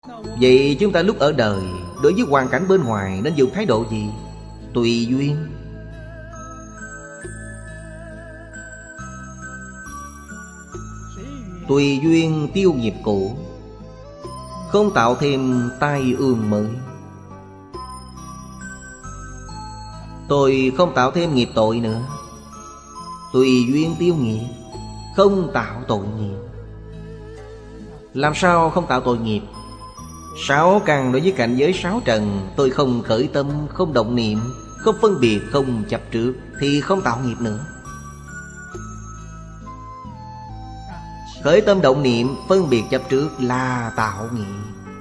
Vậy chúng ta lúc ở đời, đối với hoàn cảnh bên ngoài nên dùng thái độ gì? Tùy duyên. Tùy duyên tiêu nghiệp cũ, không tạo thêm tai ương mới. Tôi không tạo thêm nghiệp tội nữa. Tùy duyên tiêu nghiệp, không tạo tội nghiệp. Làm sao không tạo tội nghiệp? Sáu căn đối với cảnh giới sáu trần, tôi không khởi tâm, không động niệm, không phân biệt, không chấp trước, thì không tạo nghiệp nữa. Khởi tâm động niệm, phân biệt chấp trước là tạo nghiệp.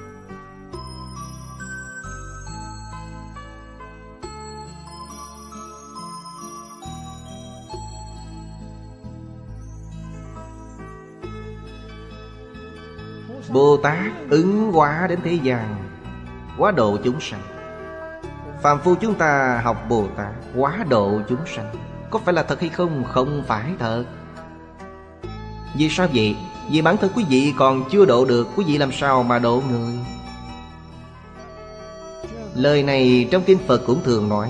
Bồ Tát ứng hóa đến thế gian, hóa độ chúng sanh. Phàm phu chúng ta học Bồ Tát hóa độ chúng sanh, có phải là thật hay không? Không phải thật. Vì sao vậy? Vì bản thân quý vị còn chưa độ được, quý vị làm sao mà độ người? Lời này trong kinh Phật cũng thường nói,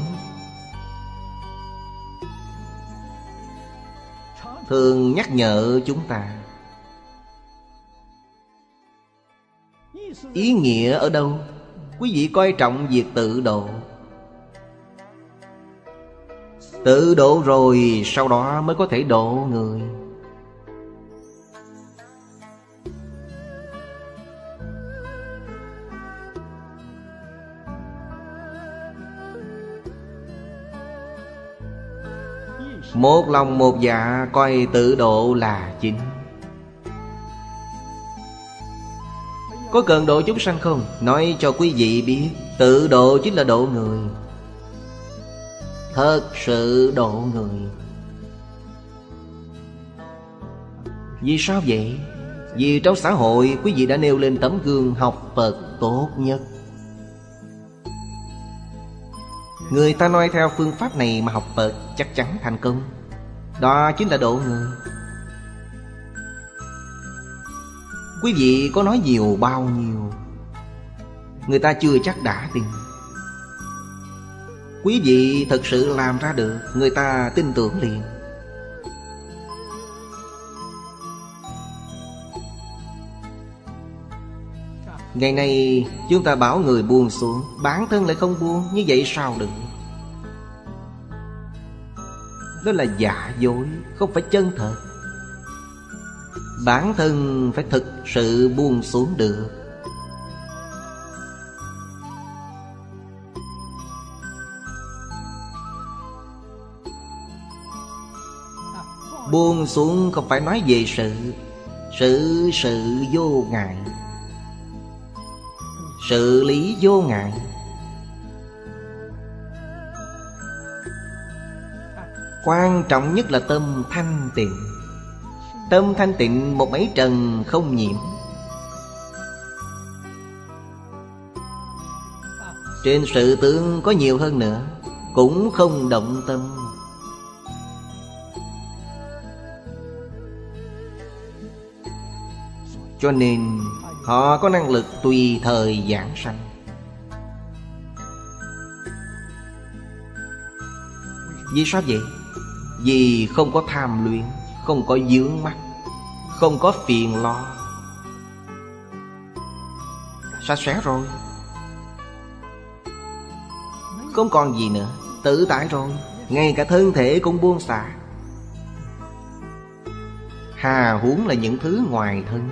thường nhắc nhở chúng ta. Ý nghĩa ở đâu? Quý vị coi trọng việc tự độ. Tự độ rồi sau đó mới có thể độ người. Một lòng một dạ coi tự độ là chính. Có cần độ chúng sanh không? Nói cho quý vị biết, tự độ chính là độ người. Thật sự độ người. Vì sao vậy? Vì trong xã hội quý vị đã nêu lên tấm gương học Phật tốt nhất. Người ta nói theo phương pháp này mà học Phật chắc chắn thành công. Đó chính là độ người. Quý vị có nói nhiều bao nhiêu, người ta chưa chắc đã tin. Quý vị thật sự làm ra được, người ta tin tưởng liền. Ngày nay chúng ta bảo người buông xuống, bản thân lại không buông, như vậy sao được? Đó là giả dối, không phải chân thật. Bản thân phải thực sự buông xuống được. Buông xuống không phải nói về sự vô ngại, sự lý vô ngại. Quan trọng nhất là tâm thanh tịnh. Tâm thanh tịnh một mấy trần không nhiễm. Trên sự tướng có nhiều hơn nữa, cũng không động tâm. Cho nên họ có năng lực tùy thời giảng sanh. Vì sao vậy? Vì không có tham luyện, không có vướng mắc, không có phiền lo. Sạch sẽ rồi, không còn gì nữa, tự tại rồi. Ngay cả thân thể cũng buông xả. Hà huống là những thứ ngoài thân.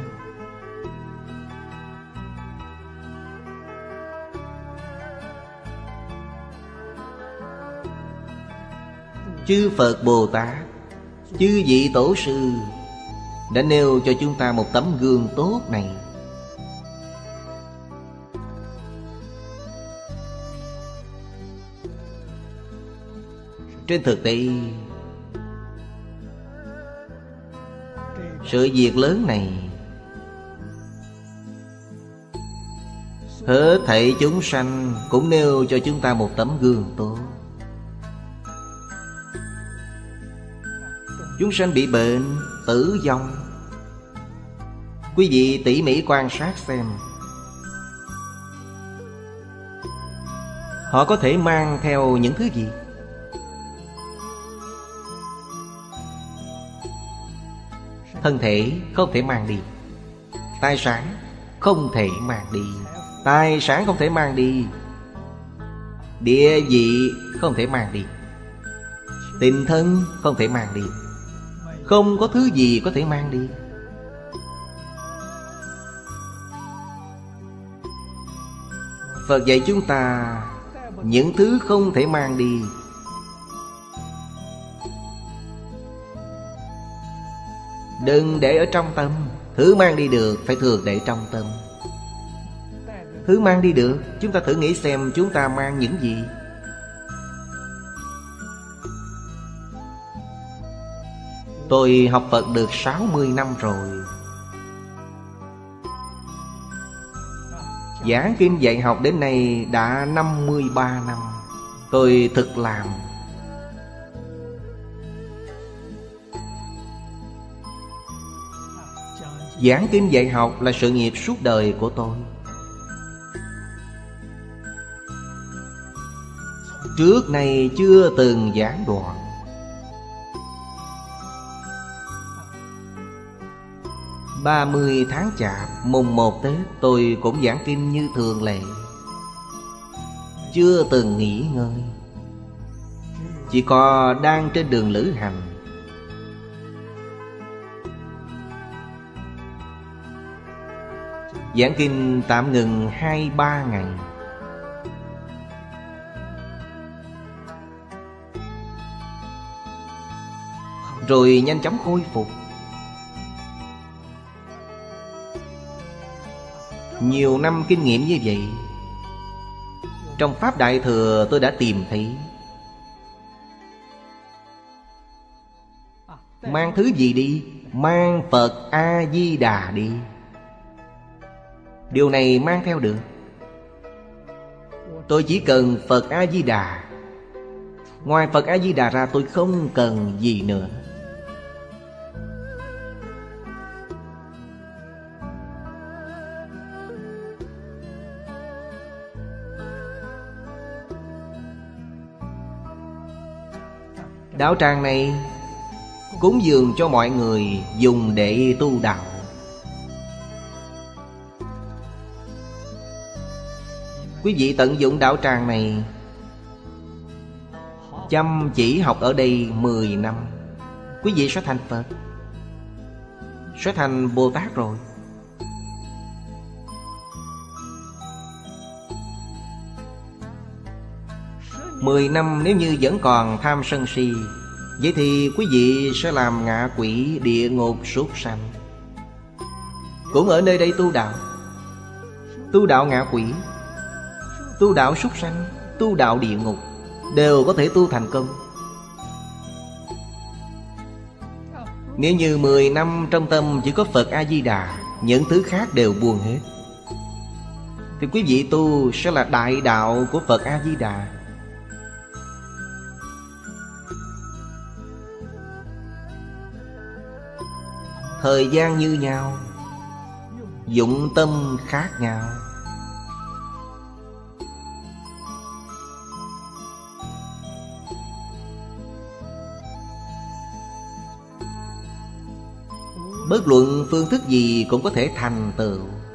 Chư Phật Bồ Tát, chư vị Tổ sư đã nêu cho chúng ta một tấm gương tốt này. Trên thực tế, sự việc lớn này, hết thảy chúng sanh cũng nêu cho chúng ta một tấm gương tốt. Chúng sanh bị bệnh, tử vong. Quý vị tỉ mỉ quan sát xem, Họ có thể mang theo những thứ gì? Thân thể không thể mang đi. Tài sản không thể mang đi. Tài sản không thể mang đi. Địa vị không thể mang đi. Tình thân không thể mang đi. Không có thứ gì có thể mang đi. Phật dạy chúng ta những thứ không thể mang đi. Đừng để ở trong tâm. Thứ mang đi được phải thường để trong tâm. Thứ mang đi được, chúng ta thử nghĩ xem chúng ta mang những gì. Tôi học Phật được 60 năm rồi. Giảng kinh dạy học đến nay đã 53 năm. Tôi thực làm. Giảng kinh dạy học là sự nghiệp suốt đời của tôi. Trước này chưa từng giảng đoạn. Ba mươi tháng Chạp, mùng 1 Tết, tôi cũng giảng kinh như thường lệ. Chưa từng nghỉ ngơi. Chỉ có đang trên đường lữ hành. Giảng kinh tạm ngừng 2-3 ngày. Rồi nhanh chóng khôi phục. Nhiều năm kinh nghiệm như vậy. Trong Pháp Đại Thừa tôi đã tìm thấy. Mang thứ gì đi? Mang Phật A-di-đà đi. Điều này mang theo được. Tôi chỉ cần Phật A-di-đà. Ngoài Phật A-di-đà ra tôi không cần gì nữa. Đạo tràng này cúng dường cho mọi người dùng để tu đạo. Quý vị tận dụng đạo tràng này, chăm chỉ học ở đây 10 năm, quý vị sẽ thành Phật, sẽ thành Bồ Tát rồi. Mười năm nếu như vẫn còn tham sân si, vậy thì quý vị sẽ làm ngạ quỷ địa ngục súc sanh. Cũng ở nơi đây tu đạo. Tu đạo ngạ quỷ, tu đạo súc sanh, tu đạo địa ngục đều có thể tu thành công. Nếu như 10 năm trong tâm chỉ có Phật A-di-đà, những thứ khác đều buông hết, thì quý vị tu sẽ là đại đạo của Phật A-di-đà. Thời gian như nhau, dụng tâm khác nhau. Bất luận phương thức gì cũng có thể thành tựu.